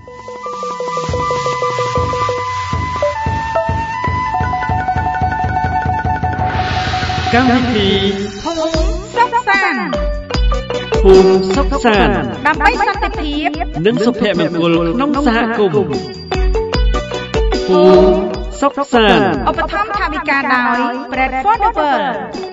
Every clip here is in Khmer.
កម្មវិធីភូមិសុខសាន្តដើម្បីសន្តិភាពនិងសុភមង្គលក្នុងសហគមន៍ភូមិសុខសាន្តឧបត្ថម្ភថវិកាដោយ Bread for the World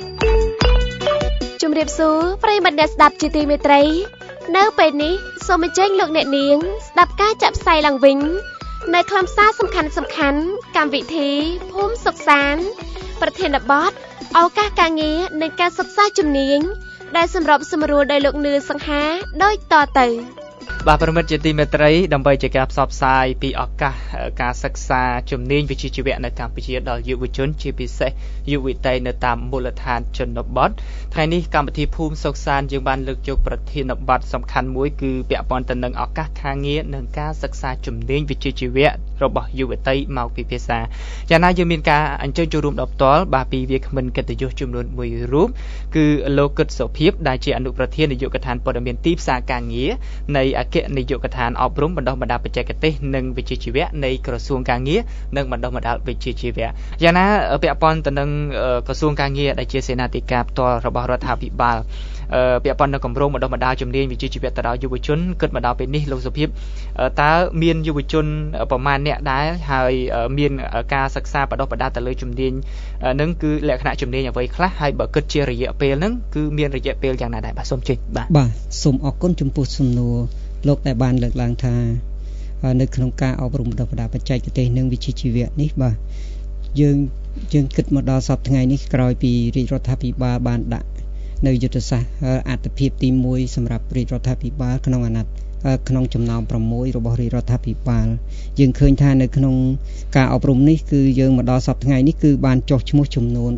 ជំរាបសួរប្រិយមិត្តអ្នកស្ដាប់ជាទីមេត្រីនៅពេលនេះសូមអញ្ជើញលោកអ្នកនាងស្ដាប់ការចាក់ផ្សាយឡើងវិញនៅខ្លឹមសារសំខាន់កម្មវិធីភូមិសុខសាន្តប្រធានបទឱកាសការងារនិងការសិក្សាជំនាញដែលសម្របសម្រួលដោយលោកនឿសង្ហាដូចតទៅបាទប្រិមិត្តជាទីមេត្រីដើម្បីជាការផ្សព្វផ្សាយពីឱកាសការសិក្សាជំនាញវិជ្ជាជីវៈនៅកម្ពុជាដល់យុវជនជាពិសេសយុវតីនៅតាមមូលដ្ឋានជនបទថ្ងៃនេះកម្មវិធីភូមិសុខសាន្តយើងបានលើកយកប្រធានបទសំខាន់មួយគឺពាក់ព័ន្ធទៅនឹងឱកាសការងារនិងការសិក្សាជំនាញវិជ្ជាជីវៈរបស់យុវតីមកពិភាក្សាយ៉ាងណាយើងមានការអញ្ជើញចូលរួមដល់ផ្ទាល់បាទពីវាគ្មិនកិត្តិយសចំនួន1រូបគឺលោកកឹតសុភាពដែលជាអនុប្រធាននាយកដ្ឋានព័ត៌មានទីផ្សារការងារនៃអគ្គនាយកដ្ឋានអប់រំបណ្ដុះបណ្ដាលបច្ចេកទេសនិងវិជ្ជាជីវៈនៃក្រសួងការងារនិងបណ្ដុះបណ្ដាលវិជ្ជាជីវៈយ៉ាងណាពាក់ព័ន្ធទៅនឹងក្រសួងការងារដែលជាសេនាធិការផ្ទាល់របស់រដ្ឋាភិបាលពាក់ព័ន្ធនឹងគម្រោងបណ្ដុះបណ្ដាលជំនាញវិជ្ជាជីវៈទៅដល់យុវជនគិតមកដល់ពេលនេះលោកសុភាពតើមានយុវជនប្រមាណអ្នកដែរហើយមានការសិក្សាបណ្ដុះបណ្ដាលទៅលើជំនាញនឹងគឺលក្ខណៈជំនាញអ្វីខ្លះហើយបើគិតជារយៈពេលហ្នឹងគឺមានរយៈពេលយ៉ាងណាដែរបាទសូមជិះបាទសូមអរគុណចំពោះសំណួរលោកដែលបានលើកឡើងថានៅក្នុងការអប់រំបណ្ដុះបណ្ដាលបច្ចេកទេសនិងវិជ្ជាជីវៈនេះបាទយើងគិតមកដល់សប្តាហ៍ថ្ងៃនេះក្រោយពីរាជរដ្ឋាភិបាលបានដាក់នៅយុទ្ធសាស្ត្រអត្ថប្រយោជន៍ទី1សម្រាប់រាជរដ្ឋាភិបាលក្នុងចំណោម6របស់រាជរដ្ឋាភិបាលយើងឃើញថានៅក្នុងការអប់រំនេះគឺយើងមកដល់សប្តាហ៍ថ្ងៃនេះគឺបានចុះឈ្មោះចំនួន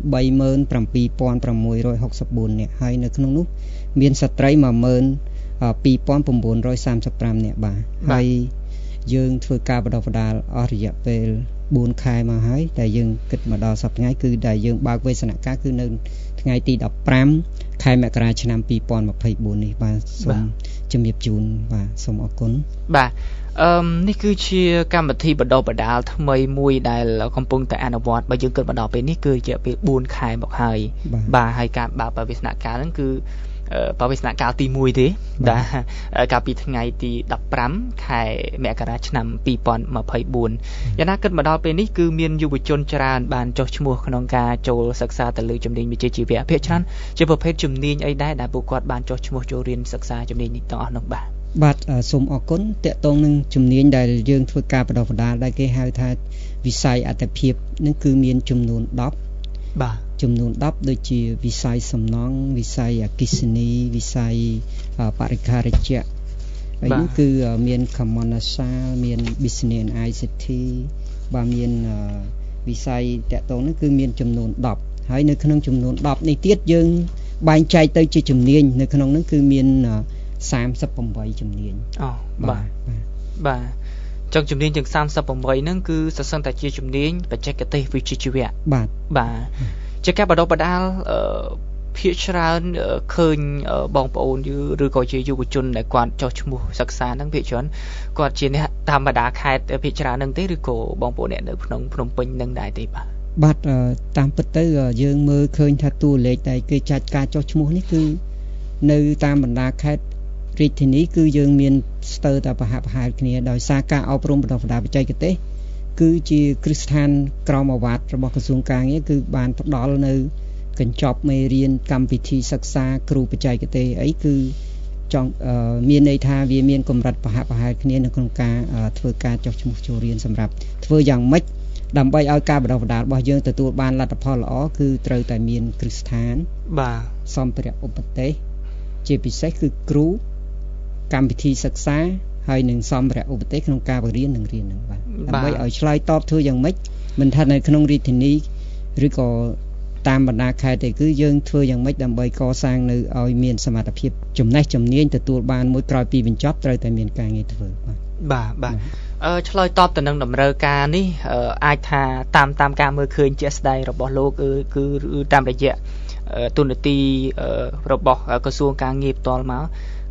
37,664 នាក់ហើយនៅក្នុងនោះមានស្ត្រី 22,935 នាក់បាទហើយយើងធ្វើការបណ្ដុះបណ្ដាលអស់រយៈពេល4ខែមកហើយតែយើងគិតមកដល់សប្តាហ៍ថ្ងៃគឺដែលយើងបើកវេទនការគឺនៅថ្ងៃទី15ខែមករាឆ្នាំ2024នេះបាទសូមជំរាបជូនបាទសូមអរគុណបាទនេះគឺជាកម្មវិធីបណ្ដុះបណ្ដាលថ្មីមួយដែលកំពុងតែអនុវត្តបើយើងគិតមកដល់ពេលនេះគឺរយៈពេល4ខែមកហើយបាទហើយការបើកវេទនការហ្នឹងគឺបរិវេណកាលទី1ទេដែលកាលពីថ្ងៃទី15ខែមករាឆ្នាំ2024យ៉ាងណាគិតមកដល់ពេលនេះគឺមានយុវជនច្រើនបានចុះឈ្មោះក្នុងការចូលសិក្សាទៅលើជំនាញវិជ្ជាជីវៈភាគច្រើនជាប្រភេទជំនាញអីដែរដែលពួកគាត់បានចុះឈ្មោះចូលរៀនសិក្សាជំនាញនេះទាំងអស់នោះបាទសូមអរគុណតកតងនឹងជំនាញដែលយើងធ្វើការបណ្ដុះបណ្ដាលដែលគេហៅថាវិស័យអត្ថភាពនឹងគឺមានចំនួន10 បាទចំនួន10ដូចជាវិស័យសំណង់វិស័យអគ្គិសនីវិស័យបរិក្ខារជ្ជៈហើយនេះគឺមាន Commercial មាន Business and ICT បាទមានវិស័យតកតងនេះគឺមានចំនួន10ហើយនៅក្នុងចំនួន10នេះទៀតយើងបែងចែកទៅជាជំនាញនៅក្នុងនោះគឺមាន38ជំនាញបាទចុងជំនាញទាំង38ហ្នឹងគឺសសឹងតែជាជំនាញបច្ចេកទេសវិជ្ជាជីវៈបាទជាការបណ្ដុះបណ្ដាលភាគច្រើនឃើញបងប្អូនឬក៏ជាយុវជនដែលគាត់ចុះឈ្មោះសិក្សាហ្នឹងភាគច្រើនគាត់ជាអ្នកតាមបណ្ដាខេត្តភាគច្រើនហ្នឹងទេឬក៏បងប្អូនអ្នកនៅក្នុងភ្នំពេញហ្នឹងដែរទេបាទតាមពិតទៅយើងមើលឃើញថាតួលេខដែលគេចាត់ការចុះឈ្មោះនេះគឺនៅតាមបណ្ដាខេត្តរាជធានីគឺយើងមានស្ទើរតែប្រហាក់ប្រហែលគ្នាដោយសារការអប់រំបណ្ដុះបណ្ដាលបច្ចេកទេសគឺជាគ្រឹះស្ថានក្រមអាវ៉ាត់របស់ក្រសួងការងារគឺបានផ្ដល់នៅកញ្ចប់មេរៀនកម្មវិធីសិក្សាគ្រូបច្ចេកទេសអីគឺចង់មានន័យថាវាមានកម្រិតប្រហាក់ប្រហែលគ្នានៅក្នុងការធ្វើការចុះឈ្មោះចូលរៀនសម្រាប់ធ្វើយ៉ាងម៉េចដើម្បីឲ្យការបណ្ដុះបណ្ដាលរបស់យើងទទួលបានលទ្ធផលល្អគឺត្រូវតែមានគ្រឹះស្ថានបាទសម្ភារៈឧបទេសជាពិសេសគឺគ្រូកម្មវិធីសិក្សាហើយនឹងសម្ភារៈឧបទេសក្នុងការបង្រៀននិងរៀននឹងបាទដើម្បីឲ្យឆ្លើយតបធ្វើយ៉ាងម៉េចមិនថានៅក្នុងរាជធានីឬក៏តាមបណ្ដាខេត្តទេគឺយើងធ្វើយ៉ាងម៉េចដើម្បីកសាងនៅឲ្យមានសមត្ថភាពចំណេះជំនាញទទួលបានមួយក្រោយពីបញ្ចប់ត្រូវតែមានការងារធ្វើបាទឆ្លើយតបទៅនឹងតម្រូវការនេះអាចថាតាមការមើលឃើញជាក់ស្ដែងរបស់លោកគឺតាមរយៈទូនាទីរបស់ក្រសួងការងារផ្ទាល់មក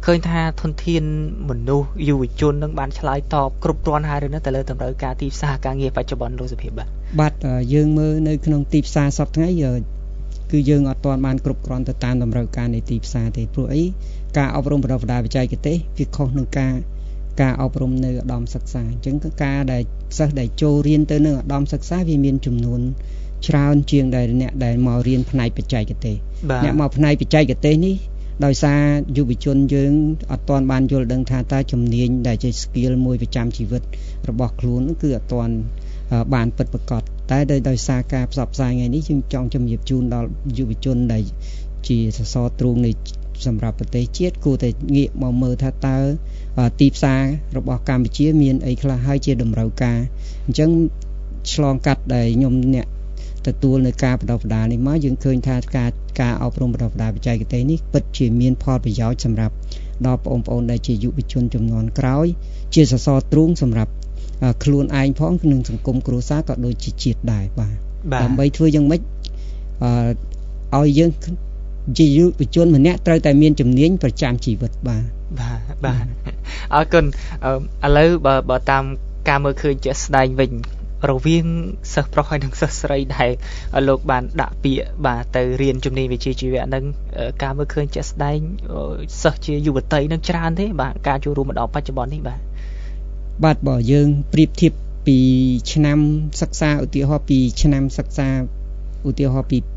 ឃើញថាធនធានមនុស្សយុវជននឹងបានឆ្លើយតបគ្រប់គ្រាន់ហើយឬនៅតែលើតម្រូវការទីផ្សារការងារបច្ចុប្បន្នលោកសុភាពបាទយើងមើលនៅក្នុងទីផ្សារសប្តាហ៍ថ្ងៃគឺយើងអត់ទាន់បានគ្រប់គ្រាន់ទៅតាមតម្រូវការនៃទីផ្សារទេព្រោះអីការអប់រំបណ្ដុះបណ្ដាលបច្ចេកទេសវាខុសនឹងការអប់រំនៅឧត្តមសិក្សាអញ្ចឹងការដែលសិស្សដែលចូលរៀនទៅនៅឧត្តមសិក្សាវាមានចំនួនច្រើនជាងដែលអ្នកដែលមករៀនផ្នែកបច្ចេកទេសអ្នកមកផ្នែកបច្ចេកទេសនេះដោយសារយុវជនយើងអត់ទាន់បានយល់ដឹងថាតើជំនាញដែលជា skill មួយប្រចាំជីវិតរបស់ខ្លួនគឺអត់ទាន់បានពិតប្រាកដតែដោយសារការផ្សព្វផ្សាយថ្ងៃនេះយើងចង់ជំរាបជូនដល់យុវជនដែលជាសសរទ្រូងនៃសម្រាប់ប្រទេសជាតិគួរតែងាកមកមើលថាតើទីផ្សាររបស់កម្ពុជាមានអីខ្លះហើយជាតម្រូវការអញ្ចឹងឆ្លងកាត់ដែលខ្ញុំអ្នកទទួលនៅការបណ្ដុះបណ្ដាលនេះមកយើងឃើញថាការអប់រំបណ្ដុះបណ្ដាលបច្ចេកទេសនេះពិតជាមានផលប្រយោជន៍សម្រាប់ដល់បងប្អូនដែលជាយុវជនជំនាន់ក្រោយជាសសរទ្រូងសម្រាប់ខ្លួនឯងផងនិងសង្គមគ្រួសារក៏ដូចជាជាតិដែរបាទដើម្បីធ្វើយ៉ាងម៉េចឲ្យយើងជាយុវជនម្នាក់ត្រូវតែមានជំនាញប្រចាំជីវិតបាទអរគុណឥឡូវបើតាមការមើលឃើញជាក់ស្ដែងវិញរវាងសិស្សប្រុសហើយនិងសិស្សស្រីដែលលោកបានដាក់ពាក្យបាទទៅរៀនជំនាញវិជ្ជាជីវៈនឹងការមើលឃើញជាក់ស្ដែងសិស្សជាយុវតីនឹងច្រើនទេបាទការចូលរួមមកដល់បច្ចុប្បន្ននេះបាទបើយើងប្រៀបធៀបពីឆ្នាំសិក្សាឧទាហរណ៍ពីឆ្នាំសិក្សាឧទាហរណ៍ពី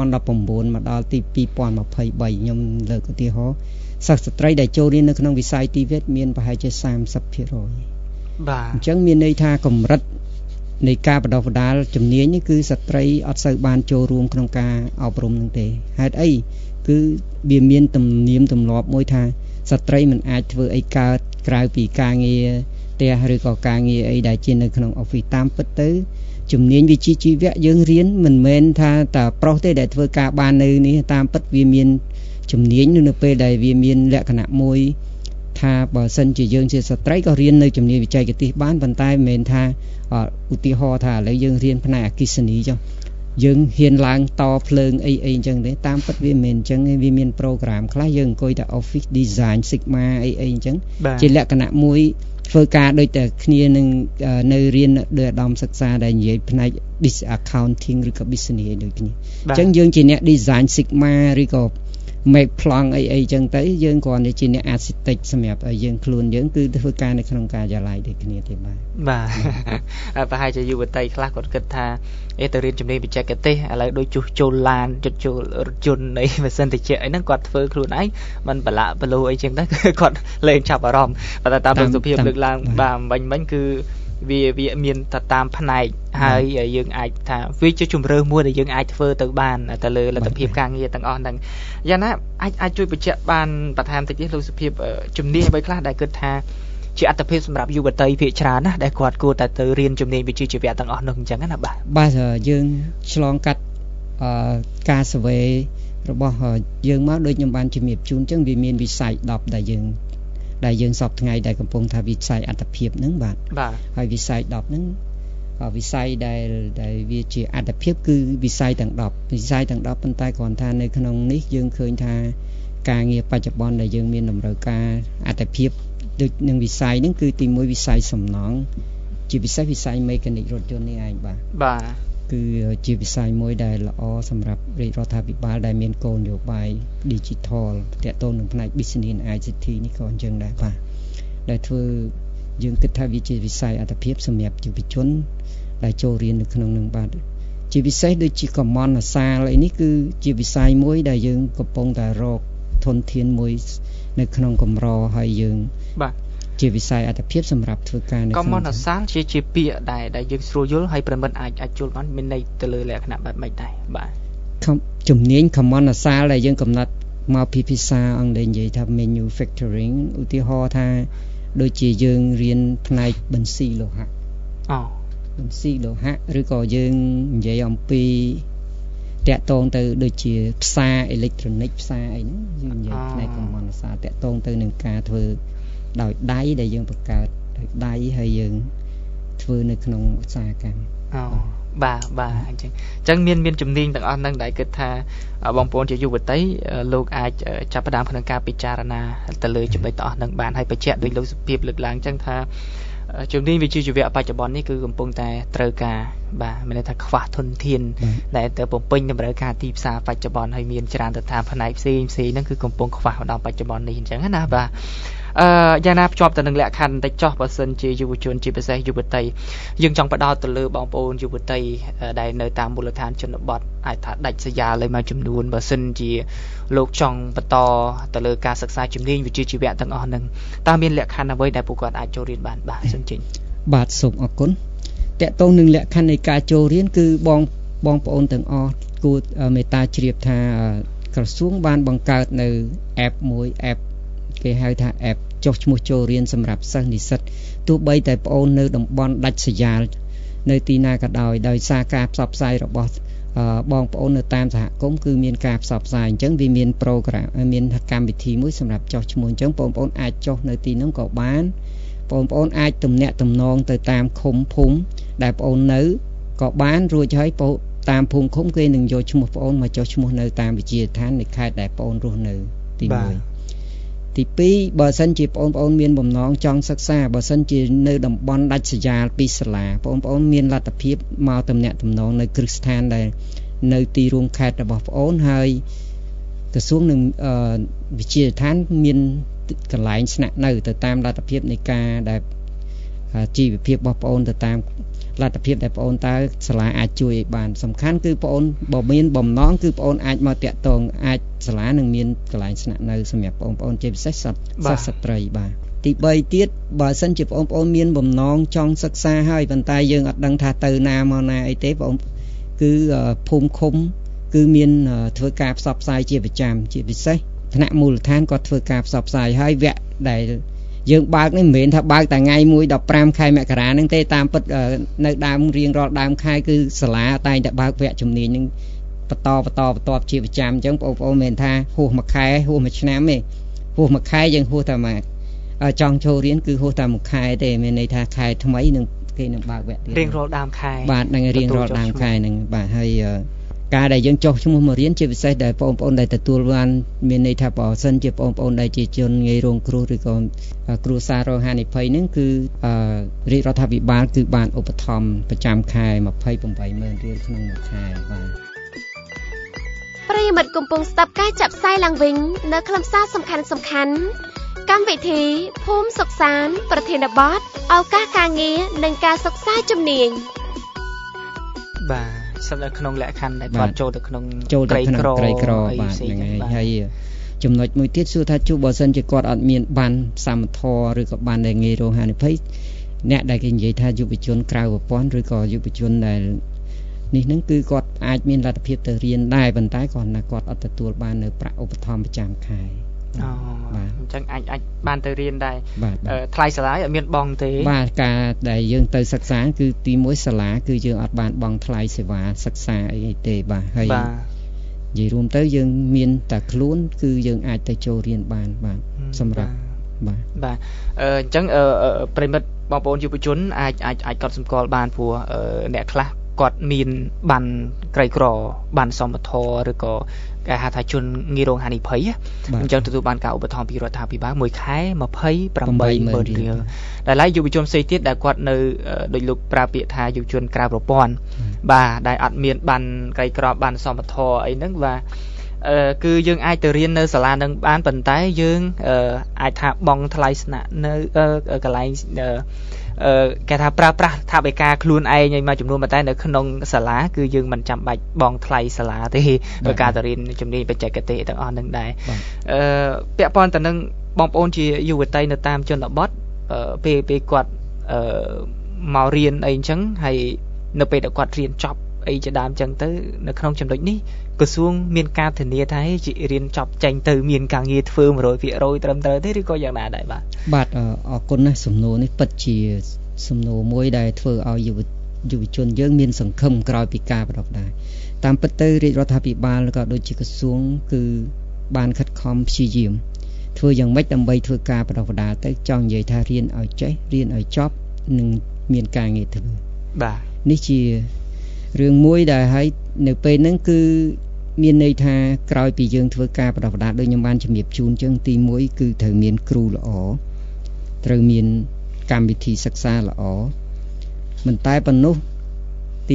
2019មកដល់ទី2023ខ្ញុំលើកឧទាហរណ៍សិស្សស្ត្រីដែលចូលរៀននៅក្នុងវិស័យទីវិទ្យាមានប្រហែលជា 30% បាទអញ្ចឹងមានន័យថាកម្រិតនៃការបណ្ដុះបណ្ដាលជំនាញនេះគឺស្ត្រីអត់សូវបានចូលរួមក្នុងការអប់រំនឹងទេហេតុអីគឺវាមានទំនៀមទម្លាប់មួយថាស្ត្រីមិនអាចធ្វើអីកើតក្រៅពីការងារផ្ទះឬក៏ការងារអីដែលជានៅក្នុង office តាមពិតទៅជំនាញវិជ្ជាជីវៈយើងរៀនមិនមែនថាតែប្រុសទេដែលធ្វើការបាននៅនេះតាមពិតវាមានជំនាញនៅពេលដែលវាមានលក្ខណៈមួយថាបើសិនជាយើងជាស្ត្រីក៏រៀននៅជំនាញវិជ្ជាទេសបានប៉ុន្តែមិនមែនថាឧទាហរណ៍ថាឥឡូវយើងរៀនផ្នែកអគ្គិសនីចុះយើងហ៊ានឡើងតភ្លើងអីអញ្ចឹងទេតាមពិតវាមិនមែនអញ្ចឹងទេវាមាន program ខ្លះយើងអង្គុយតែ office design sigma អីអញ្ចឹងជាលក្ខណៈមួយធ្វើការដូចតែគ្នានឹងនៅរៀនដោយឧត្តមសិក្សាដែលនិយាយផ្នែក accounting ឬក៏ business ដូចគ្នាអញ្ចឹងយើងជាអ្នក design sigma ឬក៏ make ប្លង់អីចឹងទៅយើងគ្រាន់តែជាអ្នក architect សម្រាប់ឲ្យយើងខ្លួនយើងគឺធ្វើការនៅក្នុងការិយាល័យដូចគ្នាទេបាទប្រហែលជាយុវតីខ្លះគាត់គិតថាទៅរៀនជំនាញបច្ចេកទេសឥឡូវដូចជួសជុលឡានជិតចូលរថយន្តអីម៉ាស៊ីនត្រជាក់អីហ្នឹងគាត់ធ្វើខ្លួនឯងមិនប្រឡាក់ប្រឡូអីចឹងទៅគាត់លែងចាប់អារម្មណ៍ប៉ុន្តែតាមលោកសុភាពលើកឡើងបាទមិញគឺវាមានតែតាមផ្នែកហើយយើងអាចថាវាជាជំរឿមួយដែលយើងអាចធ្វើទៅបានទៅលើលទ្ធភាពការងារទាំងអស់ហ្នឹងយ៉ាងណាអាចជួយបញ្ជាក់បានបន្ថែមតិចទៀតលោកសុភាពជំនាញអ្វីខ្លះដែលគិតថាជាអត្ថប្រយោជន៍សម្រាប់យុវតីភាគច្រើនណាដែលគាត់គួរតែទៅរៀនជំនាញវិជ្ជាជីវៈទាំងអស់នោះអញ្ចឹងណាបាទយើងឆ្លងកាត់ការ survey របស់យើងមកដូចខ្ញុំបានជំរាបជូនអញ្ចឹងវាមានវិស័យ10ដែលយើងសពថ្ងៃដែលកំពុងថាវិស័យអត្ថភាពហ្នឹងបាទហើយវិស័យ10ហ្នឹងវិស័យដែលវាជាអត្ថភាពគឺវិស័យទាំង10វិស័យទាំង10ប៉ុន្តែគ្រាន់ថានៅក្នុងនេះយើងឃើញថាការងារបច្ចុប្បន្នដែលយើងមានតម្រូវការអត្ថភាពដូចនឹងវិស័យហ្នឹងគឺទី1វិស័យសំណង់ជាពិសេសវិស័យ mechanic រថយន្តនេះឯងបាទគឺជាវិស័យមួយដែលល្អសម្រាប់រាជរដ្ឋាភិបាលដែលមានគោលនយោបាយ digital ទាក់ទងនឹងផ្នែក business ICT នេះក៏អញ្ចឹងដែរបាទដែលធ្វើយើងគិតថាវាជាវិស័យអត្ថភាពសម្រាប់យុវជនដែលចូលរៀននៅក្នុងនឹងបាទជាពិសេសដូចជាកម្មន្តសាលអីនេះគឺជាវិស័យមួយដែលយើងកំពុងតែរកធនធានមួយនៅក្នុងកម្រហើយយើងបាទជាវិស័យអត្ថភាពសម្រាប់ធ្វើការនៅក្នុងកម្មន្តសាលជាពាក្យដែលយើងស្រួលយល់ហើយប្រិមិត្តអាចយល់បានមានន័យទៅលើលក្ខណៈបែបម៉េចដែរបាទជំនាញកម្មន្តសាលដែលយើងកំណត់មកពីភាសាអង់គ្លេសនិយាយថា manufacturing ឧទាហរណ៍ថាដូចជាយើងរៀនផ្នែកបន្ស៊ីលោហៈបន្ស៊ីលោហៈឬក៏យើងនិយាយអំពីតាក់ទងទៅដូចជាផ្សារអេឡិចត្រូនិកផ្សារអីហ្នឹងយើងនិយាយផ្នែកកម្មន្តសាលតាក់ទងទៅនឹងការធ្វើដោយដៃដែលយើងបង្កើតដោយដៃហើយយើងធ្វើនៅក្នុងឧស្សាហកម្មបាទអញ្ចឹងមានជំនាញទាំងអស់ហ្នឹងដែលគិតថាបងប្អូនជាយុវតីលោកអាចចាប់ផ្ដើមក្នុងការពិចារណាទៅលើចំណុចទាំងអស់ហ្នឹងបានហើយបញ្ជាក់ដោយលោកសុភាពលើកឡើងអញ្ចឹងថាជំនាញវិជ្ជាជីវៈបច្ចុប្បន្ននេះគឺកំពុងតែត្រូវការបាទមានន័យថាខ្វះធនធានដែលទៅបំពេញតម្រូវការទីផ្សារបច្ចុប្បន្នហើយមានច្រើនទៅតាមផ្នែកផ្សេងហ្នឹងគឺកំពុងខ្វះដល់បច្ចុប្បន្ននេះអញ្ចឹងណាបាទយ៉ាងណាភ្ជាប់ទៅនឹងលក្ខខណ្ឌបន្តិចចោះបើសិនជាយុវជនជាពិសេសយុវតីយើងចង់បដោតទៅលើបងប្អូនយុវតីដែលនៅតាមមូលដ្ឋានជនបទអាចថាដាច់ស្រយាលលើមួយចំនួនបើសិនជាលោកចង់បន្តទៅលើការសិក្សាជំនាញវិជ្ជាជីវៈទាំងអស់ហ្នឹងតើមានលក្ខខណ្ឌអ្វីដែលពួកគាត់អាចចូលរៀនបានបាទសូមចេញបាទសូមអរគុណតកតងនឹងលក្ខខណ្ឌនៃការចូលរៀនគឺបងប្អូនទាំងអស់គួរមេត្តាជ្រាបថាក្រសួងបានបង្កើតនៅ app មួយ app គេហៅថា app ចុះឈ្មោះចូលរៀនសម្រាប់សិស្សនិស្សិតទោះបីតែប្អូននៅតំបន់ដាច់ស្រយាលនៅទីណាក៏ដោយសារការផ្សព្វផ្សាយរបស់បងប្អូននៅតាមសហគមន៍គឺមានការផ្សព្វផ្សាយអញ្ចឹងវាមាន program មានកម្មវិធីមួយសម្រាប់ចុះឈ្មោះអញ្ចឹងបងប្អូនអាចចុះនៅទីនោះក៏បានបងប្អូនអាចទំនាក់ទំនងទៅតាមឃុំភូមិដែលបងប្អូននៅក៏បានរួចហើយតាមភូមិឃុំគេនឹងយកឈ្មោះបងប្អូនមកចុះឈ្មោះនៅតាមវិទ្យាស្ថាននៃខេត្តដែលបងប្អូនរស់នៅទី1ទី2បើសិនជាបងប្អូនមានបំណងចង់សិក្សាបើសិនជានៅតំបន់ដាច់ស្រយាលពីសាលាបងប្អូនមានលទ្ធភាពមកទំនាក់ទំនងនៅគ្រឹះស្ថានដែលនៅទីរួមខេត្តរបស់បងប្អូនហើយក្រសួងនឹងវិទ្យាស្ថានមានកន្លែងស្នាក់នៅទៅតាមលទ្ធភាពនៃការដែលជីវភាពរបស់បងប្អូនទៅតាមលទ្ធភាពដែលបងប្អូនតើសាលាអាចជួយឲ្យបានសំខាន់គឺបងប្អូនបើមានបំណងគឺបងប្អូនអាចមកតាក់ទងអាចសាលានឹងមានកន្លែងស្នាក់នៅសម្រាប់បងប្អូនជាពិសេសសិស្សស្ត្រីបាទទី3ទៀតបើសិនជាបងប្អូនមានបំណងចង់សិក្សាហើយប៉ុន្តែយើងអត់ដឹងថាទៅណាមកណាអីទេបងគឺភូមិឃុំគឺមានធ្វើការផ្សព្វផ្សាយជាប្រចាំជាពិសេសថ្នាក់មូលដ្ឋានក៏ធ្វើការផ្សព្វផ្សាយហើយវគ្គដែលយើងបើកនេះមិនមែនថាបើកតែថ្ងៃ1 15ខែមករាហ្នឹងទេតាមពិតនៅដើមរៀងរាល់ដើមខែគឺសាលាតែងតែបើកវគ្គជំនាញហ្នឹងបន្តជាប្រចាំអញ្ចឹងបងប្អូនមិនមែនថាហួសមួយខែហួសមួយឆ្នាំទេហួសមួយខែយើងហួសតែមកចង់ចូលរៀនគឺហួសតែមួយខែទេមានន័យថាខែថ្មីនឹងគេនឹងបើកវគ្គទៀតរៀងរាល់ដើមខែបាទនឹងរៀងរាល់ដើមខែហ្នឹងបាទហើយការដែលយើងចុះឈ្មោះមករៀនជាពិសេសដែលបងប្អូនដែលទទួលបានមានន័យថាបើសិនជាបងប្អូនដែលជាជនងាយរងគ្រោះឬក៏គ្រួសាររងហានិភ័យហ្នឹងគឺរាជរដ្ឋាភិបាលគឺបានឧបត្ថម្ភប្រចាំខែ 28,000 រៀលក្នុងមួយខែបាទប្រិយមិត្តកំពុងស្ដាប់ការចាក់ផ្សាយឡើងវិញនៅខ្លឹមសារសំខាន់កម្មវិធីភូមិសុខសាន្តប្រធានបទឱកាសការងារនិងការសិក្សាជំនាញបាទស្ថិតនៅក្នុងលក្ខខណ្ឌដែលគាត់ចូលទៅក្នុងក្រីក្របាទហ្នឹងហើយចំណុចមួយទៀតសួរថាជួបបើសិនជាគាត់អត់មានបានសមត្ថភាពឬក៏បានដែលងាយរងហានិភ័យអ្នកដែលគេនិយាយថាយុវជនក្រៅប្រព័ន្ធឬក៏យុវជនដែលនេះហ្នឹងគឺគាត់អាចមានលទ្ធភាពទៅរៀនដែរប៉ុន្តែគាត់ណាគាត់អត់ទទួលបាននៅប្រាក់ឧបត្ថម្ភប្រចាំខែបាទអញ្ចឹងអាចបានទៅរៀនដែរថ្លៃសាលាអត់មានបង់ទេបាទការដែលយើងទៅសិក្សាគឺទី1សាលាគឺយើងអត់បានបង់ថ្លៃសេវាសិក្សាអីទេបាទហើយនិយាយរួមទៅយើងមានតែខ្លួនគឺយើងអាចទៅចូលរៀនបានបាទសម្រាប់បាទអញ្ចឹងប្រិមិត្តបងប្អូនយុវជនអាចកត់សម្គាល់បានព្រោះអ្នកខ្លះគាត់មានបានក្រីក្របានសមត្ថភាពឬក៏គេហៅថាជនងាយរងហានិភ័យអញ្ចឹងទទួលបានការឧបត្ថម្ភពីរដ្ឋាភិបាលមួយខែ 28,000 រៀលដែលឡែកយុវជនផ្សេងទៀតដែលគាត់នៅដោយលោកប្រើពាក្យថាយុវជនក្រៅប្រព័ន្ធបាទដែលអត់មានបានក្រីក្របានសមត្ថភាពអីហ្នឹងបាទគឺយើងអាចទៅរៀននៅសាលានឹងបានប៉ុន្តែយើងអាចថាបង់ថ្លៃស្នាក់នៅកន្លែងគេថាប្រើប្រាស់ថវិកាខ្លួនឯងឲ្យមួយចំនួនប៉ុន្តែនៅក្នុងសាលាគឺយើងមិនចាំបាច់បង់ថ្លៃសាលាទេដោយការទៅរៀនជំនាញបច្ចេកទេសទាំងអស់នឹងដែរពាក់ព័ន្ធទៅនឹងបងប្អូនជាយុវតីនៅតាមជនបទពេលគាត់មករៀនអីអញ្ចឹងហើយនៅពេលដែលគាត់រៀនចប់អីជាដើមអញ្ចឹងទៅនៅក្នុងចំណុចនេះក្រសួងមានការធានាថាជារៀនចប់ចេញទៅមានការងារធ្វើ 100% ត្រឹមត្រូវទេឬក៏យ៉ាងណាដែរបាទអរគុណណាស់សំណួរនេះពិតជាសំណួរមួយដែលធ្វើឲ្យយុវជនយើងមានសង្ឃឹមក្រោយពីការបណ្ដុះដែរតាមពិតទៅរាជរដ្ឋាភិបាលក៏ដូចជាក្រសួងគឺបានខិតខំព្យាយាមធ្វើយ៉ាងម៉េចដើម្បីធ្វើការបណ្ដុះបណ្ដាលទៅចង់និយាយថារៀនឲ្យចេះរៀនឲ្យចប់និងមានការងារធ្វើបាទនេះជារឿងមួយដែលហើយនៅពេលហ្នឹងគឺមានន័យថាក្រោយពីយើងធ្វើការបណ្ដុះបណ្ដាលដូចខ្ញុំបានជំរាបជូនអញ្ចឹងទី1គឺត្រូវមានគ្រូល្អត្រូវមានកម្មវិធីសិក្សាល្អមិនតែប៉ុណ្ណោះទី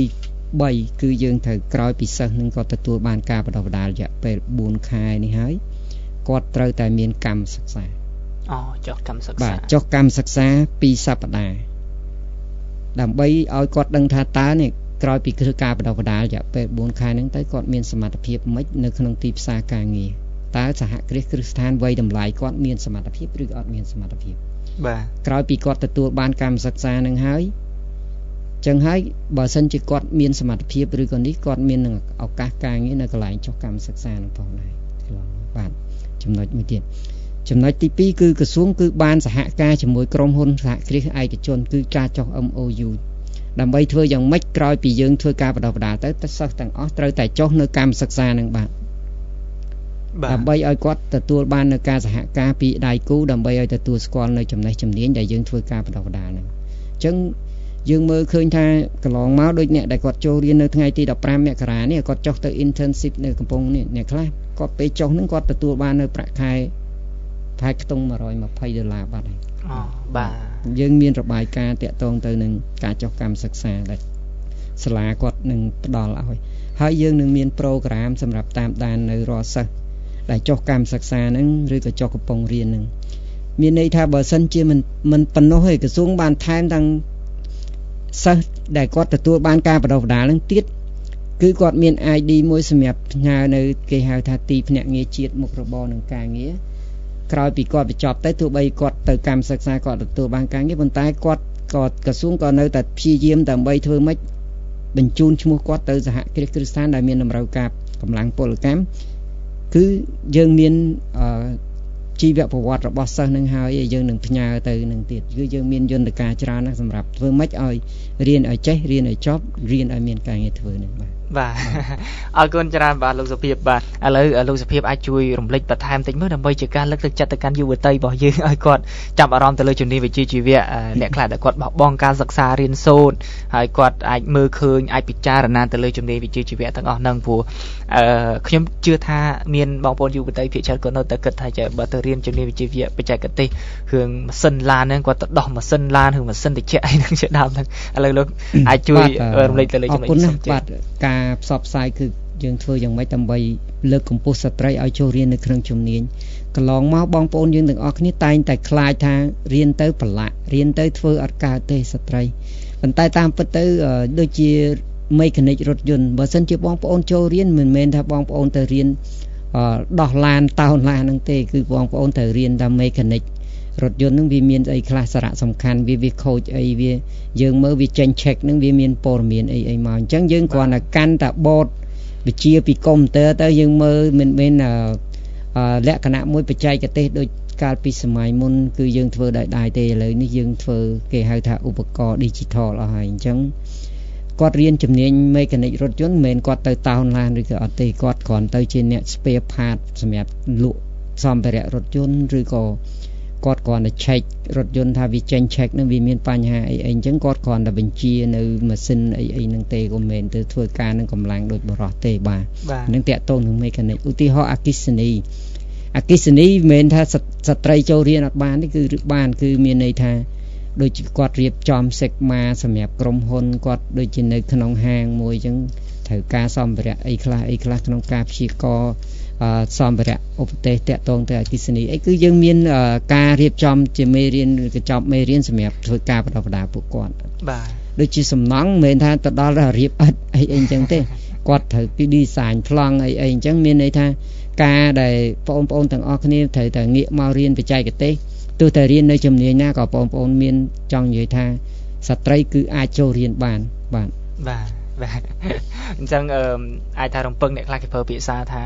3គឺយើងត្រូវក្រោយពីសិស្សនឹងគាត់ទទួលបានការបណ្ដុះបណ្ដាលរយៈពេល4ខែនេះហើយគាត់ត្រូវតែមានកម្មសិក្សាចុះកម្មសិក្សាបាទចុះកម្មសិក្សា2សប្តាហ៍ដើម្បីឲ្យគាត់ដឹងថាតើនេះក្រោយពីធ្វើការបណ្ដុះបណ្ដាលរយៈពេល4ខែហ្នឹងទៅគាត់មានសមត្ថភាពម៉េចនៅក្នុងទីផ្សារការងារតើសហគ្រាសគ្រឹះស្ថានវ័យតម្លៃគាត់មានសមត្ថភាពឬក៏អត់មានសមត្ថភាពបាទក្រោយពីគាត់ទទួលបានកម្មសិក្សាហ្នឹងហើយចឹងហើយបើសិនជាគាត់មានសមត្ថភាពឬក៏នេះគាត់មាននឹងឱកាសការងារនៅកន្លែងចុះកម្មសិក្សានឹងផងដែរបាទចំណុចមួយទៀតចំណុចទី2គឺក្រសួងគឺបានសហការជាមួយក្រុមហ៊ុនសហគ្រាសឯកជនគឺការចុះ MOU ដើម្បីធ្វើយ៉ាងម៉េចក្រោយពីយើងធ្វើការបណ្ដុះបណ្ដាលទៅសិស្សទាំងអស់ត្រូវតែចុះនៅកម្មសិក្សានឹងបាទដើម្បីឲ្យគាត់ទទួលបាននៅការសហការពីដៃគូដើម្បីឲ្យទទួលស្គាល់នៅចំណេះជំនាញដែលយើងធ្វើការបណ្ដុះបណ្ដាលហ្នឹងអញ្ចឹងយើងមើលឃើញថាកន្លងមកដូចអ្នកដែលគាត់ចូលរៀននៅថ្ងៃទី15មករានេះគាត់ចុះទៅ internship នៅកំពង់នេះអ្នកខ្លះគាត់ពេលចុះហ្នឹងគាត់ទទួលបាននៅប្រាក់ខែខ្ទង់$120បាត់ហើយបាទយើងមានរបាយការណ៍តាក់ទងទៅនឹងការចុះកម្មសិក្សាដែលសាលាគាត់នឹងផ្ដល់ឲ្យហើយយើងនឹងមានប្រូក្រាមសម្រាប់តាមដាននៅរាល់សិស្សដែលចុះកម្មសិក្សាហ្នឹងឬក៏ចុះកំពុងរៀនហ្នឹងមានន័យថាបើសិនជាមិនប៉ុណ្ណោះទេក្រសួងបានថែមទាំងសិស្សដែលគាត់ទទួលបានការបណ្ដុះបណ្ដាលហ្នឹងទៀតគឺគាត់មាន ID មួយសម្រាប់ផ្ញើនៅគេហៅថាទីភ្នាក់ងារជាតិមុខរបរនិងការងារក្រោយពីគាត់បញ្ចប់ទៅទោះបីគាត់ទៅកម្មសិក្សាគាត់ទទួលបានការងារប៉ុន្តែគាត់ក៏ក្រសួងក៏នៅតែព្យាយាមដើម្បីធ្វើម៉េចបញ្ជូនឈ្មោះគាត់ទៅសហគ្រាសគ្រឹះស្ថានដែលមានតម្រូវការកម្លាំងពលកម្មគឺយើងមានជីវប្រវត្តិរបស់សិស្សនឹងហើយយើងនឹងផ្ញើទៅនឹងទៀតគឺយើងមានយន្តការច្រើនណាស់សម្រាប់ធ្វើម៉េចឲ្យរៀនឲ្យចេះរៀនឲ្យចប់រៀនឲ្យមានការងារធ្វើនឹងបាទអរគុណច្រើនបាទលោកសុភាពបាទឥឡូវលោកសុភាពអាចជួយរំលេចបន្ថែមតិចមើលដើម្បីជាការលើកទឹកចិត្តទៅកាន់យុវតីរបស់យើងឲ្យគាត់ចាប់អារម្មណ៍ទៅលើជំនាញវិជ្ជាជីវៈអ្នកខ្លះដែលគាត់បោះបង់ការសិក្សារៀនសូត្រហើយគាត់អាចមើលឃើញអាចពិចារណាទៅលើជំនាញវិជ្ជាជីវៈទាំងអស់ហ្នឹងព្រោះខ្ញុំជឿថាមានបងប្អូនយុវតីភាគច្រើនគាត់នៅតែគិតថាបើទៅរៀនជំនាញវិជ្ជាជីវៈបច្ចេកទេសគ្រឿងម៉ាស៊ីនឡានហ្នឹងគាត់ទៅដោះម៉ាស៊ីនឡានឬម៉ាស៊ីនត្រជាក់អីហ្នឹងជាដើមហ្នឹងឥឡូវលោកអាចជួយរំលេចទៅលើចំណុចនេះបាទការផ្សព្វផ្សាយគឺយើងធ្វើយ៉ាងម៉េចដើម្បីលើកកម្ពស់ស្ត្រីឲ្យចូលរៀននៅក្នុងជំនាញកន្លងមកបងប្អូនយើងទាំងអស់គ្នាតែងតែខ្លាចថារៀនទៅប្រឡាក់រៀនទៅធ្វើអត់កើតទេស្ត្រីប៉ុន្តែតាមពិតទៅដូចជាមេកានិករថយន្តបើសិនជាបងប្អូនចូលរៀនមិនមែនថាបងប្អូនទៅរៀនដោះឡានតោនឡានហ្នឹងទេគឺបងប្អូនត្រូវរៀនតាមមេកានិករថយន្តហ្នឹងវាមានអីខ្លះសារៈសំខាន់វាខូចអីវាយើងមើលវាចេញ check ហ្នឹងវាមានព័ត៌មានអីមកអញ្ចឹងយើងគ្រាន់តែកាន់តែបតវិជាពីកុំព្យូទ័រទៅយើងមើលមិនមែនលក្ខណៈមួយបច្ចេកទេសដូចកាលពីសម័យមុនគឺយើងធ្វើដោយដៃទេឥឡូវនេះយើងធ្វើគេហៅថាឧបករណ៍ digital អស់ហើយអញ្ចឹងគាត់រៀនជំនាញមេកានិករថយន្តមិនមែនគាត់ទៅតោនឡានឬក៏អត់ទេគាត់គ្រាន់ទៅជាអ្នក spare part សម្រាប់លក់សម្ភារៈរថយន្តឬក៏គាត់គ្រាន់តែ check រថយន្តថាវាចេញ check នឹងវាមានបញ្ហាអីអញ្ចឹងគាត់គ្រាន់តែបញ្ជានៅម៉ាស៊ីនអីហ្នឹងទេក៏មិនមែនទៅធ្វើការនឹងកម្លាំងដូចបរិសុទ្ធទេបាទនឹងតាក់ទងនឹងមេកានិកឧទាហរណ៍អគ្គិសនីមិនមែនថាស្ត្រីចូលរៀនអត់បានទេគឺបានគឺមានន័យថាដូចគាត់រៀបចំ Sigma សម្រាប់ក្រុមហ៊ុនគាត់ដូចជានៅក្នុងហាងមួយអញ្ចឹងត្រូវការសម្ភារៈអីខ្លះក្នុងការព្យាករសម្ភារៈឧបទេសតាក់ទងទៅអគ្គិសនីអីគឺយើងមានការរៀបចំជាមេរៀនឬកញ្ចប់មេរៀនសម្រាប់ធ្វើការបណ្ដុះបណ្ដាលពួកគាត់បាទដូចជាសំណង់មិនមែនថាទៅដល់រៀបឥដ្ឋអីអញ្ចឹងទេគាត់ត្រូវពី design ប្លង់អីអញ្ចឹងមានន័យថាការដែលបងប្អូនទាំងអស់គ្នាត្រូវតែងាកមករៀនបច្ចេកទេសទោះតែរៀននៅជំនាញណាក៏បងប្អូនមានចង់និយាយថាស្ត្រីគឺអាចចូលរៀនបានបាទអញ្ចឹងអាចថារំពឹងអ្នកខ្លះគេប្រើពាក្យសារថា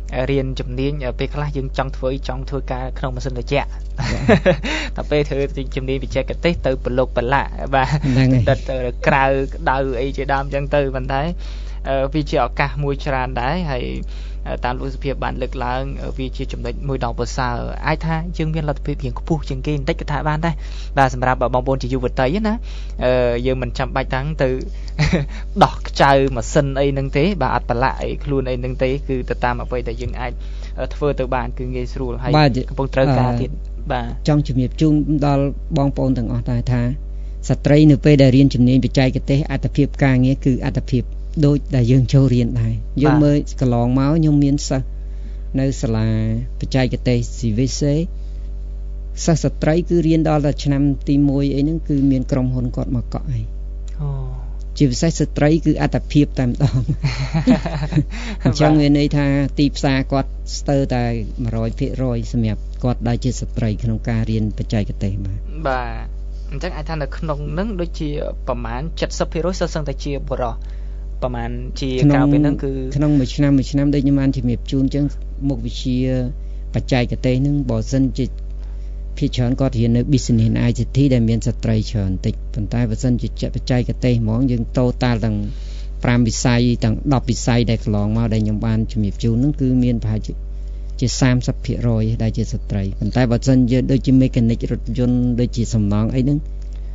រៀនជំនាញពេលខ្លះយើងចង់ធ្វើការក្នុងម៉ាស៊ីនត្រជាក់តែពេលធ្វើជំនាញបច្ចេកទេសទៅប្រឡូកប្រឡាក់បាទដិតក្រៅក្តៅអីជាដើមអញ្ចឹងទៅប៉ុន្តែវាជាឱកាសមួយច្រើនដែរហើយតាមលោកសុភាពបានលើកឡើងវាជាចំណុចមួយដ៏ប្រសើរអាចថាយើងមានលទ្ធភាពរៀងខ្ពស់ជាងគេបន្តិចក៏ថាបានដែរបាទសម្រាប់បងប្អូនជាយុវតីណាយើងមិនចាំបាច់តាំងទៅដោះខ្ចៅម៉ាស៊ីនអីហ្នឹងទេបាទអត់ប្រឡាក់អីខ្លួនអីហ្នឹងទេគឺទៅតាមអ្វីដែលយើងអាចធ្វើទៅបានគឺងាយស្រួលហើយកំពុងត្រូវការទៀតបាទចង់ជំរាបជូនដល់បងប្អូនទាំងអស់ដែរថាស្ត្រីនៅពេលដែលរៀនជំនាញបច្ចេកទេសអត្ថភាពការងារគឺអត្ថភាពដូចដែលយើងចូលរៀនដែរយើងមើលកន្លងមកខ្ញុំមានសិស្សនៅសាលាបច្ចេកទេស CVC សិស្សស្ត្រីគឺរៀនដល់តែឆ្នាំទី1អីហ្នឹងគឺមានក្រុមហ៊ុនគាត់មកកក់ហើយជាពិសេសស្ត្រីគឺអត្ថភាពតែម្ដងអញ្ចឹងមានន័យថាទីផ្សារគាត់ស្ទើរតែ 100% សម្រាប់គាត់ដែលជាស្ត្រីក្នុងការរៀនបច្ចេកទេសបាទអញ្ចឹងអាចថានៅក្នុងហ្នឹងដូចជាប្រមាណ 70% សឹងតែជាបុរសប្រហែលជាក្រៅពីហ្នឹងគឺក្នុងមួយឆ្នាំដូចខ្ញុំបានជំរាបជូនអញ្ចឹងមុខវិជ្ជាបច្ចេកទេសហ្នឹងបើសិនជាភាគច្រើនគាត់រៀននៅ Business and ICT ដែលមានស្ត្រីច្រើនតិចប៉ុន្តែបើសិនជាបច្ចេកទេសហ្មងយើង total ទាំង5វិស័យទាំង10វិស័យដែលកន្លងមកដែលខ្ញុំបានជំរាបជូនហ្នឹងគឺមានប្រហែលជា 30% ដែលជាស្ត្រីប៉ុន្តែបើសិនជាដូចជា mechanic រថយន្តដូចជាសំណង់អីហ្នឹង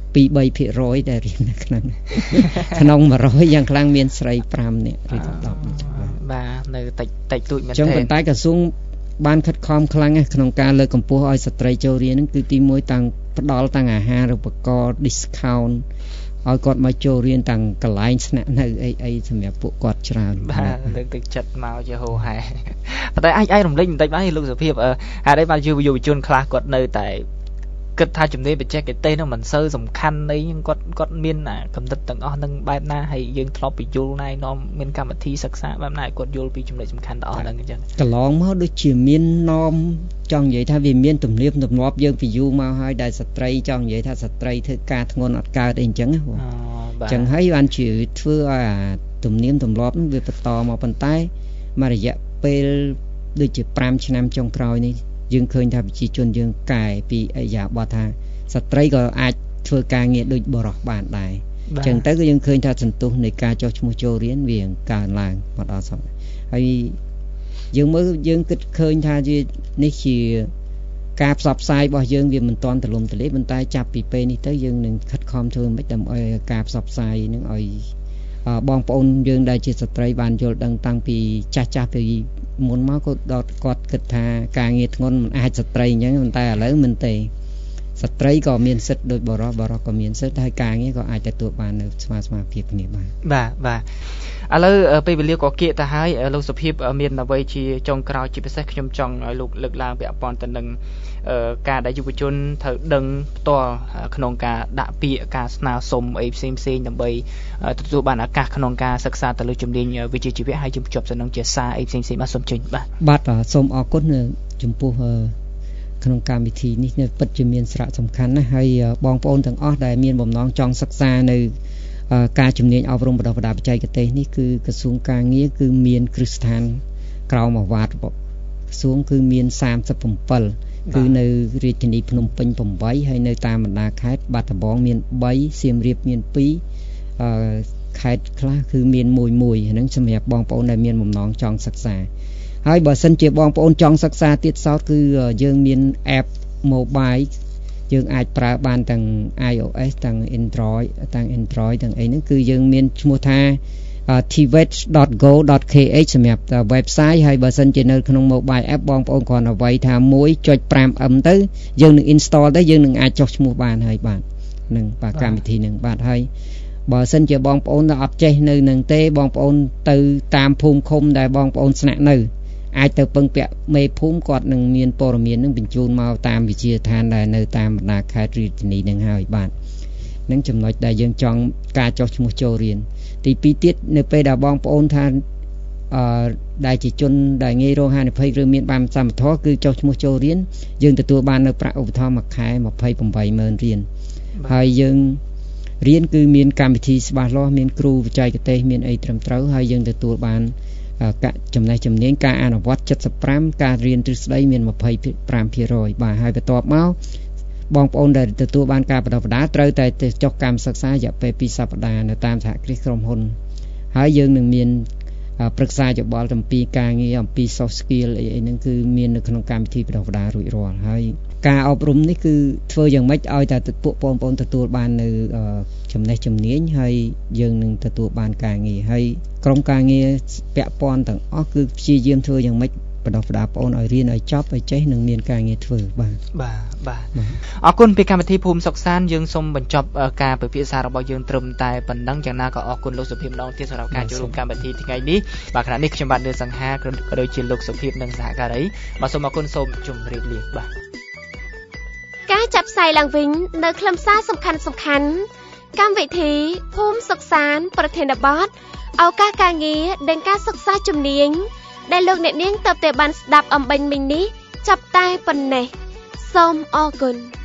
2-3% ដែលរៀននៅក្នុង100យ៉ាងខ្លាំងមានស្រី5នាក់ឬ10 បាទនៅតិចតួចមែនទេចឹងប៉ុន្តែក្រសួងបានខិតខំខ្លាំងក្នុងការលើកកម្ពស់ឲ្យស្ត្រីចូលរៀនហ្នឹងគឺទី1តាំងផ្ដល់តាំងអាហារូបករណ៍ discount ឲ្យគាត់មកចូលរៀនតាំងកន្លែងស្នាក់នៅអីសម្រាប់ពួកគាត់ច្រើនបាទលើកទឹកចិត្តមកជាហូរហែប៉ុន្តែអាចរំលេចបន្តិចបានលោកសុភាពហេតុអីបានយុវជនខ្លះគាត់នៅតែគិតថាជំនាញបច្ចេកទេសហ្នឹងមិនសូវសំខាន់អីគាត់មានកំណត់ទាំងអស់នឹងបែបណាហើយយើងធ្លាប់បញ្យល់ណែនាំមានកម្មវិធីសិក្សាបែបណាគាត់យល់ពីចំណុចសំខាន់ទាំងអស់ហ្នឹងអញ្ចឹងកន្លងមកដូចជាមាននាំចង់និយាយថាវាមានទំនៀមទម្លាប់យើងពីយូរមកហើយដែលស្ត្រីចង់និយាយថាស្ត្រីធ្វើការធ្ងន់អត់កើតអីអញ្ចឹងអញ្ចឹងហើយបានជាធ្វើឲ្យទំនៀមទម្លាប់ហ្នឹងវាបន្តមកប៉ុន្តែមករយៈពេលដូចជា5ឆ្នាំចុងក្រោយនេះយើងឃើញថាប្រជាជនយើងកែពីអរិយាបថថាស្ត្រីក៏អាចធ្វើការងារដូចបុរសបានដែរអញ្ចឹងទៅគឺយើងឃើញថាសន្ទុះនៃការចុះឈ្មោះចូលរៀនវាកើនឡើងមកដល់សោះហើយយើងមើលយើងគិតឃើញថានេះជាការផ្សព្វផ្សាយរបស់យើងវាមិនទាន់ទូលំទូលាយប៉ុន្តែចាប់ពីពេលនេះទៅយើងនឹងខិតខំធ្វើមិនដើម្បីឲ្យការផ្សព្វផ្សាយនឹងឲ្យបងប្អូនយើងដែលជាស្ត្រីបានយល់ដឹងតាំងពីចាស់ពីមុនមកគាត់គិតថាការងារធ្ងន់មិនអាចស្ត្រីអញ្ចឹងប៉ុន្តែឥឡូវមិនទេស្ត្រីក៏មានសិទ្ធិដូចបុរសក៏មានសិទ្ធិហើយការងារក៏អាចទទួលបាននៅស្មើភាពគ្នាបានបាទឥឡូវពេលវេលាក៏គៀកទៅហើយលោកសុភាពមានអ្វីជាចុងក្រោយជាពិសេសខ្ញុំចង់ឲ្យលោកលើកឡើងពាក់ព័ន្ធទៅនឹងការដែលយុវជនត្រូវដឹងផ្ទាល់ក្នុងការដាក់ពាក្យការស្នើសុំអីផ្សេងដើម្បីទទួលបានឱកាសក្នុងការសិក្សាទៅលើជំនាញវិជ្ជាជីវៈហើយជំជាប់ទៅនឹងជាសារអីផ្សេងបាទសូមជើញបាទសូមអរគុណចំពោះក្នុងកម្មវិធីនេះពិតជាមានសារៈសំខាន់ណាស់ហើយបងប្អូនទាំងអស់ដែលមានបំណងចង់សិក្សានៅការជំនាញអប់រំបណ្ដុះបណ្ដាលបច្ចេកទេសនេះគឺក្រសួងការងារគឺមានគ្រឹះស្ថានក្រមអាវ៉ាតក្រសួងគឺមាន37គឺនៅរាជធានីភ្នំពេញ8ហើយនៅតាមបណ្ដាខេត្តបាត់ដំបងមាន3សៀមរាបមាន2ខេត្តខ្លះគឺមាន1ហ្នឹងសម្រាប់បងប្អូនដែលមានបំណងចង់សិក្សាហើយបើសិនជាបងប្អូនចង់សិក្សាទៀតសោតគឺយើងមាន app mobile យើងអាចប្រើបានទាំង iOS ទាំង Android ទាំងអីហ្នឹងគឺយើងមានឈ្មោះថា tvets.go.kh សម្រាប់ website ហើយបើសិនជានៅក្នុង mobile app បងប្អូនគ្រាន់តែវាយថា 1.5M ទៅយើងនឹង install ទៅយើងនឹងអាចចុះឈ្មោះបានហើយបាទនឹងបាទកម្មវិធីនឹងបាទហើយបើសិនជាបងប្អូនដែលអត់ចេះនៅនឹងទេបងប្អូនទៅតាមភូមិឃុំដែលបងប្អូនស្នាក់នៅអាចទៅពឹងពាក់មេភូមិគាត់នឹងមានព័ត៌មាននឹងបញ្ជូនមកតាមវិទ្យាឋានដែលនៅតាមបណ្ដាខេត្តរាជធានីនឹងហើយបាទនឹងចំណុចដែលយើងចង់ការចុះឈ្មោះចូលរៀនទី2ទៀតនៅពេលដែលបងប្អូនថាដែលជាជនដែលងាយរងហានិភ័យឬមានបានសមត្ថភាពគឺចុះឈ្មោះចូលរៀនយើងទទួលបាននៅប្រាក់ឧបត្ថម្ភមួយខែ 28,000 រៀលហើយយើងរៀនគឺមានកម្មវិធីច្បាស់លាស់មានគ្រូបច្ចេកទេសមានអីត្រឹមត្រូវហើយយើងទទួលបានចំណេះជំនាញការអនុវត្ត75ការរៀនទ្រឹស្ដីមាន 25% បាទហើយបន្ទាប់មកបងប្អូនដែលទទួលបានការបណ្ដុះបណ្ដាលត្រូវតែចុះកម្មសិក្សារយៈពេល2សប្តាហ៍នៅតាមសហគ្រាសក្រុមហ៊ុនហើយយើងនឹងមានប្រឹក្សាយោបល់អំពីការងារអំពី soft skill អីហ្នឹងគឺមាននៅក្នុងកម្មវិធីបណ្ដុះបណ្ដាលរួចរាល់ហើយការអប់រំនេះគឺធ្វើយ៉ាងម៉េចឲ្យតែពួកបងប្អូនទទួលបាននៅចំណេះជំនាញហើយយើងនឹងទទួលបានការងារហើយក្រុមការងារពាក់ព័ន្ធទាំងអស់គឺព្យាយាមធ្វើយ៉ាងម៉េចបណ្ដុះបណ្ដាលបងប្អូនឲ្យរៀនឲ្យចប់ឲ្យចេះនឹងមានការងារធ្វើបាទអរគុណពីកម្មវិធីភូមិសុខសាន្តយើងសូមបញ្ចប់ការពិភាក្សារបស់យើងត្រឹមតែប៉ុណ្ណឹងយ៉ាងណាក៏អរគុណលោកសុភាពម្ដងទៀតសម្រាប់ការចូលរួមកម្មវិធីថ្ងៃនេះបាទខណៈនេះខ្ញុំបាទនឿសង្ហាក៏ដូចជាលោកសុភាពនិងសហការីបាទសូមអរគុណសូមជម្រាបលាបាទការចាប់ផ្សាយឡើងវិញនៅខ្លឹមសារសំខាន់កម្មវិធីភូមិសុខសាន្តប្រធានបទឱកាសការងារនិងការសិក្សាជំនាញដែលលោកអ្នកនាងទើបតែបានស្ដាប់អំបញ្ញមិញនេះចាប់តែប៉ុណ្ណេះសូមអរគុណ